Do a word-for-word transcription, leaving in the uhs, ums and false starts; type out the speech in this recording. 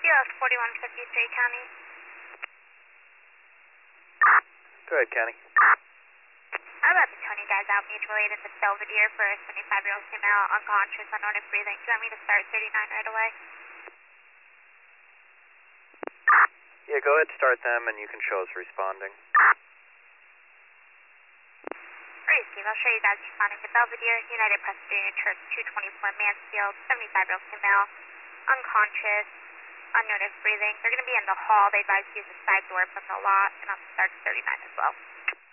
U S forty-one fifty-three, County. Go ahead, County. I'm about to tone you guys out mutually in the Belvedere for a seventy-five-year-old female, unconscious, unknown and breathing. Do you want me to start thirty-nine right away? Yeah, go ahead, start them, and you can show us responding. Alright, Steve, I'll show you guys responding to Belvedere, United Presbyterian Church, two twenty-four Mansfield, seventy-five-year-old female, unconscious, unknown and breathing. They're going to be in the hall. They advise to use the side door from the lot, and I'll start thirty-nine as well.